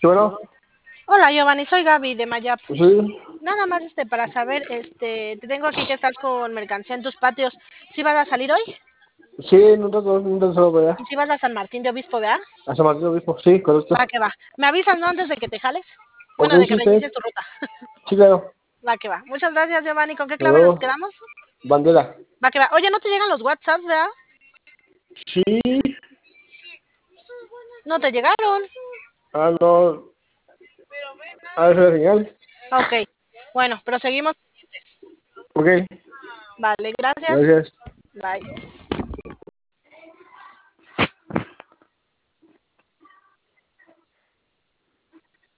Sí, bueno, Hola Giovanni, soy Gaby de Mayap. sí, Nada más para saber, te tengo aquí que estás con mercancía en tus patios. ¿Sí vas a salir hoy? sí, no te solo para ¿Y allá. si vas a San Martín de Obispo, verdad? A San Martín Obispo, sí, correcto. Va que va. ¿Me avisas no antes de que te jales? Ok, Bueno, de sí, que está bien. reinicies tu ruta. Sí, claro. Va que va. Muchas gracias Giovanni. ¿Con qué Nos clave nos vemos. quedamos? Bandera. Va que va. Oye, ¿no te llegan los WhatsApps, verdad? Sí, No te llegaron. no. A ver, la señal. Ok. Bueno, pero seguimos. Ok, Vale, gracias. gracias. Bye.